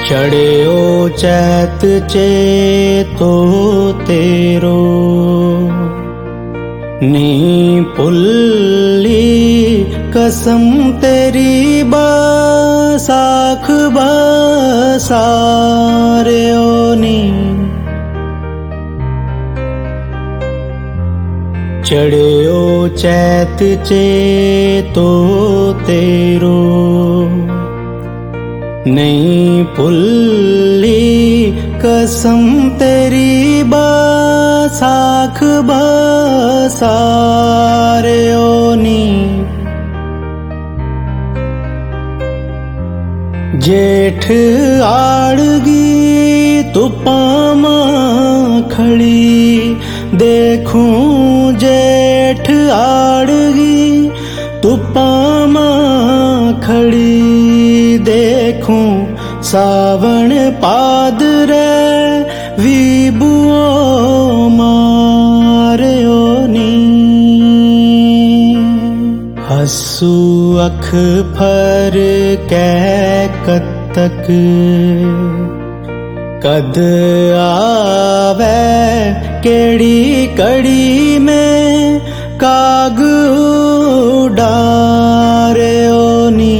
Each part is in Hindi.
चढ़ियो चैत चेतो तेरो, नी पुल्ली कसम तेरी बसाख बसार्यो नी। चढ़ियो चैत चेतो तेरो, नहीं पुल्ली कसम तेरी बसाख बसार्यो नी। जेठ आड़गी तुपामा खड़ी, देखूं जेठ आड़गी तुपामा खड़ी, देखूं सावण पादरे विबुओ मार्यो नी। हसू अख फर कै कतक, कद आवे केड़ी कड़ी में काग उडार्यो नी।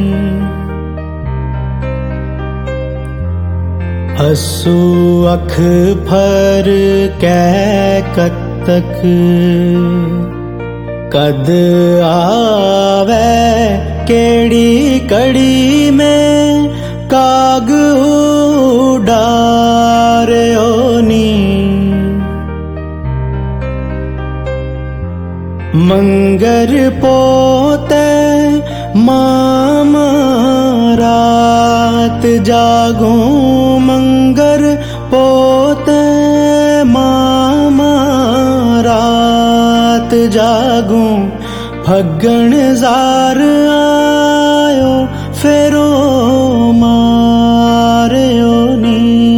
हसू अख फर कै कतक, कद आवे केड़ी कड़ी में काग उडार्यो नी। मंगर पोते मामा रात जागूं, मंगर पोते मामा रात जागूं, फग्गण जार आयो फेरो मार्यो नी।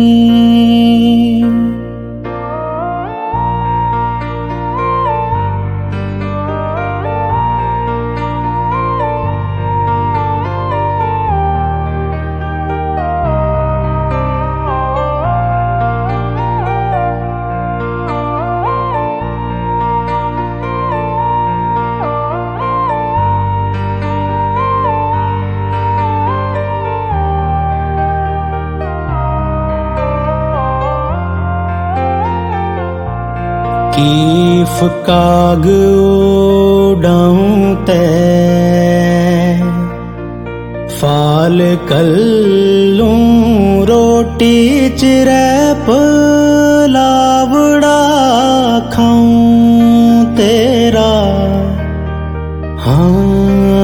कीफ काग उड़ाऊं ते, फाल कल्लूं रोटी चिरै पुलावड़ा खाऊं तेरा। हाँ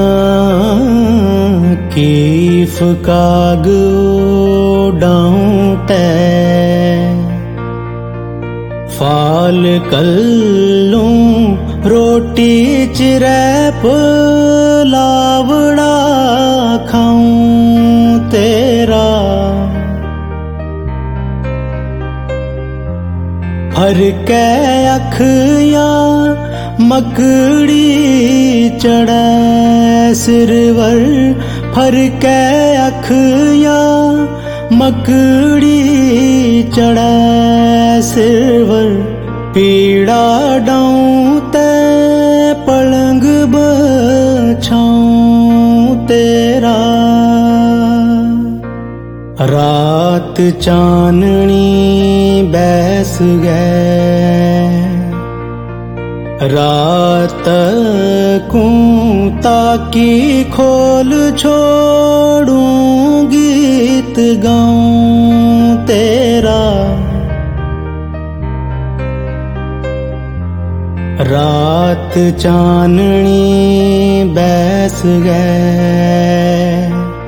कीफ काग उड़ाऊं ते, फाल कल्लूं रोटी चिरै पुलावड़ा खाऊं तेरा। हर कै अखिया मकड़ी चढ़ै सिरवर, फर कै अखिया मकड़ी चढ़ै सिरवर। पीड़ा डाऊं ते पलंग बछाऊं तेरा। रात चाननी बैस गए, रात को ताकी खोल छोड़ूं गीत गाऊं तेरा। रात चाननी बैस गए,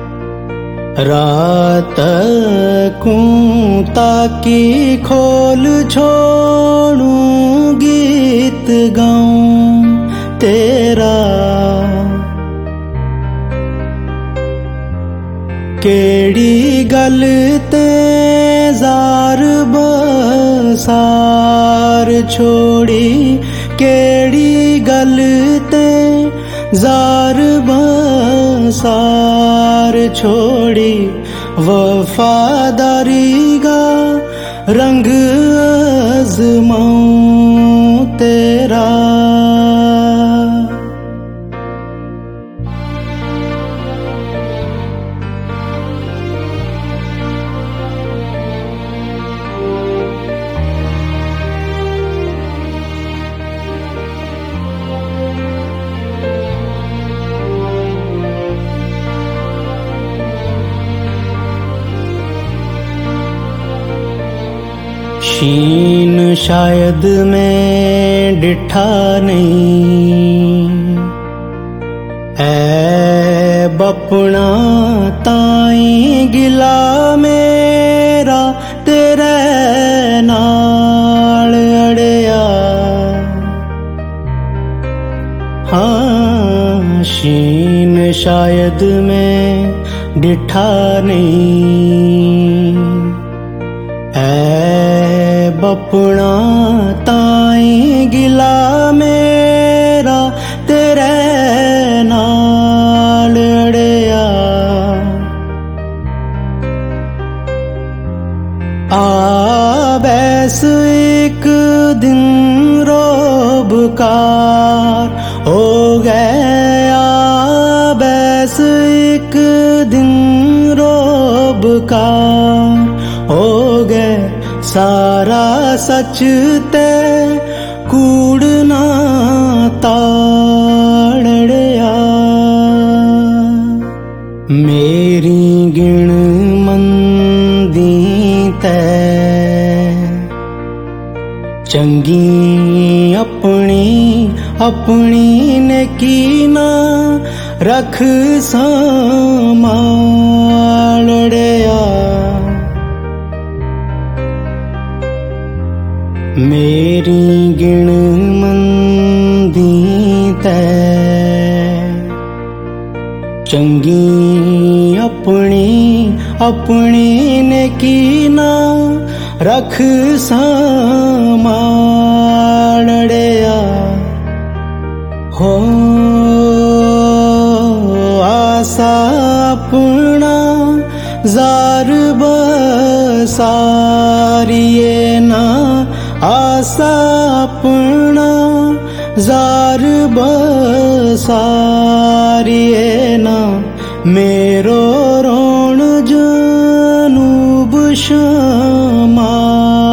रात को ताकी खोल छोड़ूं गीत गाऊं तेरा। केड़ी गल ते जार बसार छोड़ी, केड़ी गल ते जार बसार छोड़ी, वफादारी का रंग आज़माऊं तेरा। शीन शायद मैं डिठा नहीं, ऐब अपना ताई गिला मेरा तेरे नाल अड़िया। हाँ शीन शायद मैं डिठा नहीं, ऐब अपना ताई गिला मेरा तेरे नाल अड़िया। आ बैस एक दिन रोबकार हो गया, बैस एक दिन रोबकार हो गए, सारा सच ते कूड़ना ताड़या। मेरी गिण मंदी ते चंगी अपनी अपनी ने की ना रख संभालड़या। मेरी गिण मंदी ते चंगी अपनी अपनी ने की ना रख संभालड़या। हो आसा अपना जार बसारिए ना, आसा अपना जार बसारिए ना, मेरो रोण जनूब शमा